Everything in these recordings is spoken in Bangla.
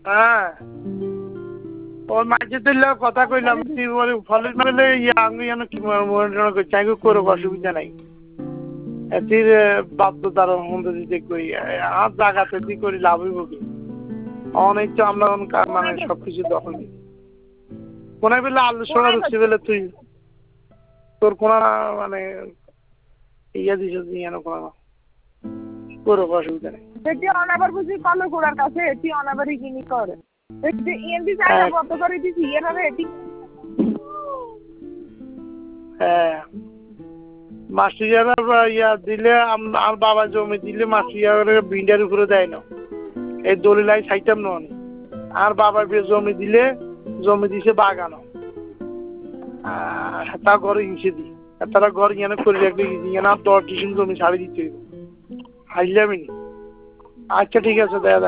হ্যাঁ ওর মাঝে দিলে কথা কইলাম তুই বলে ফলের মানে আমি যেন কি মনে করছি আমি করো অসুবিধা নাই এটির বাধ্যতার মধ্যে দিতে করি আর জায়গাতে দি করি লাভ হইব কি অনেক তো আমরা মানে সবকিছু দখল নিই কোন বেলা আলু সরা ধরছি বেলে তুই তোর কোন মানে ইয়া দিছ যেন কোন করো অসুবিধা নেই এটি অনাবার বুঝি কল গোড়ার কাছে এটি অনাবারই কিনি করে এটি এমবি জায়গা কত করে দিছি এভাবে এটি হ্যাঁ মাসিয়ারা ইয়া দিলে আর বাবা জমি দিলে মাসিয়ারে বিন্ডার উপরে দেয় না এই দলিলাই চাইতাম না আর বাবা জমি দিলে জমি দিছে বাগানো তা ঘরে ইঞ্চে দি তারা ঘর ইয়ানে করে রাখলে ইয়ানা 10 ডিসিম জমি ছাড়ি দিতে হাইলামি আচ্ছা ঠিক আছে দাদা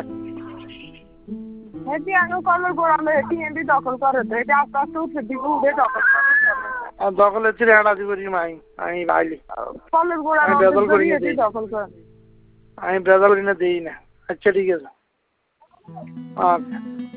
এটি আগে কলর গোড়ালো এটি এমবি দখল করে তো এটা আস্তে আস্তে উঠে দিকে উঠে দখল করে দখল হচ্ছে এড়া দিব মাই আমি বাইলি কলর গোড়ালো বেদল করি এটি দখল করে আমি বেদল করি না দেই না আচ্ছা ঠিক আছে আচ্ছা